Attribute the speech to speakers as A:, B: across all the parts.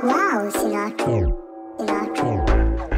A: Wow, Sinatra. Sinatra.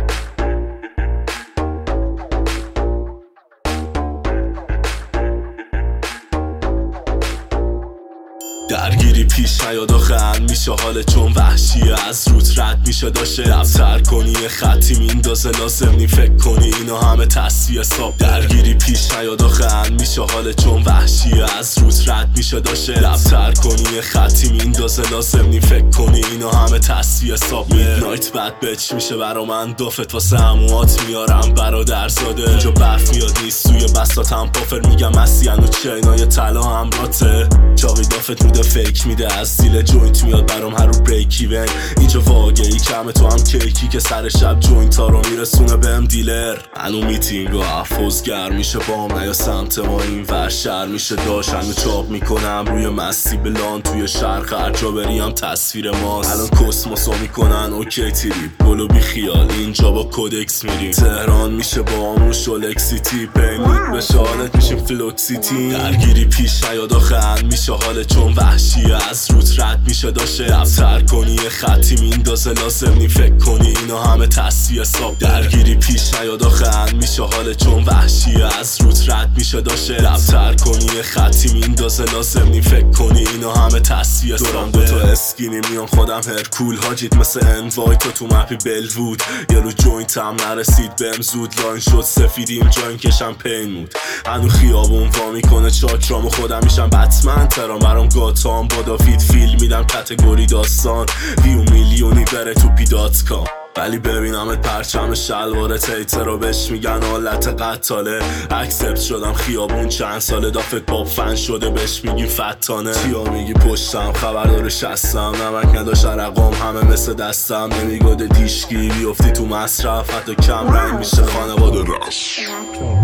B: درگیری پیش نیاد آخه میشه حال چون وحشیه از روت رد میشه داشه دفتر کنی یه خطی میندازه لازم نی فکر کنی اینا همه تصفیه حساب. درگیری پیش نیاد آخه میشه حال چون وحشیه از روت رد میشه داشه دفتر کنی یه خطی میندازه لازم نی فکر کنی اینا همه تصفیه حساب. میدنایت بد بچ میشه برا من دافت واسه هموات میارم برادرزاده اینجا برف میاد نیست توی بساتم پافر میگم مسیحن و چینای طلا همراته چاقی دافت موده فیک میده از دیل جوینت میاد برام هر رو بریک ایون اینجا واقعی کمه تو هم کیکی که سر شب جوینت ها رو میرسونه بهم دیلر هنو میتینگ و افوزگر میشه بام نیا سمت ما این ور شهر میشه داشن و چاپ میکنم روی مستی بلان توی شرق هر جا بریم تصویر ماست الان کسموسو میکنن اوکی تریپ گلو بی خیال اینجا با کودکس میریم تهران میشه با همون شولکسیتی پیمود به شالت میشیم فلوکسیتی درگیری پیش نیاد آخه میشه حال چون وحشیه از روت رد میشه داشه دفتر کنی یه خطی میندازه لازم نی فکر کنی اینا همه تصفیه حساب. درگیری پیش نیاد آخه میشه حال چون وحشیه از روت رد میشه داشه دفتر کنی یه خطی میندازه لازم نی فکر کنی اینا همه تصفیه حساب. دوران دوتا اسکینی میان خودم هرکول حاجیت مثل انوای تو مپی بلوود یه رو جوینت هم نرسید بهم زود لاین شد سفیدیم جاین کشم پیمود هنو خیابون وا میکنه چاکرامو خودم میشم بتمن ترام برام گاتام با دافید فیل میدم کتگوری داستان ویو میلیونی بره تو پی.کام ولی ببینمت پرچم شلوار تیتر رو بهش میگن حالت قتاله اکسپت شدم خیابون چند ساله دافت باب فن شده بهش میگی فتانه چیا میگی پشتم خبردار شستم نمک نداشت رقم همه مثل دستم نمیگاده دیشگی بیفتی تو مصرف حتی کم رنگ میشه خانواده رفت